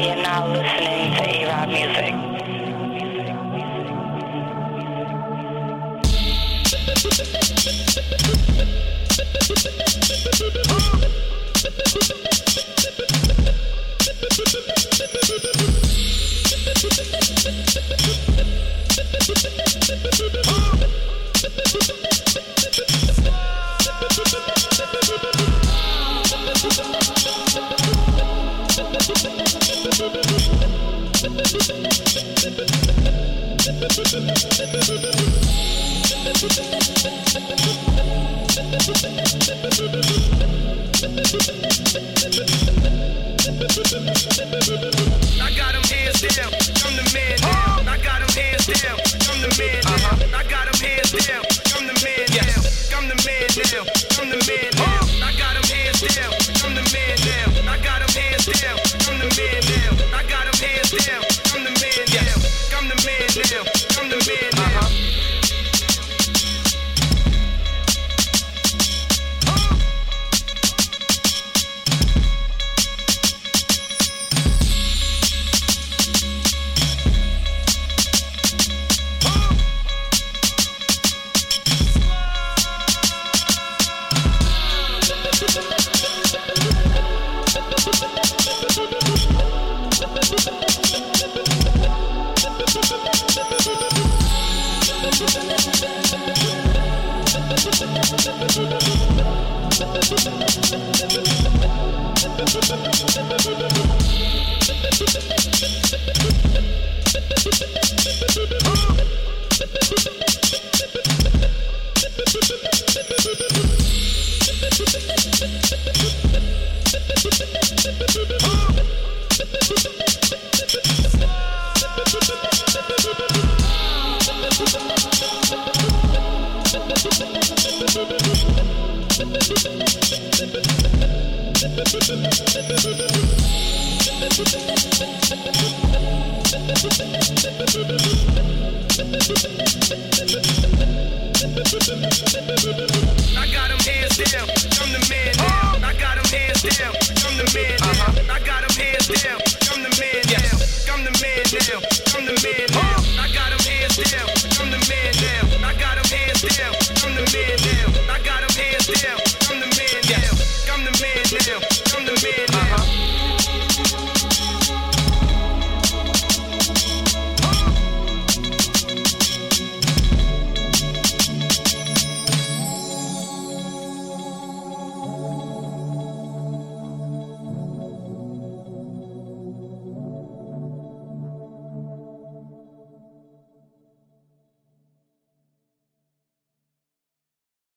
You're now listening to A-Rod Music. I got 'em hands down, I'm the man now. I got 'em hands down, I'm the man now. I got 'em hands down, I'm the man now. I'm the man now, I'm the man now. I got 'em hands down, I'm the man now. I got 'em hands down, I'm the man now. I got 'em hands down, I'm the man now. I'm the man now, I'm the man now. I got 'em hands down, I'm the man now. I got 'em hands down, I'm the man now. I got 'em hands down, I'm the man now. I'm the man now, I'm the man now.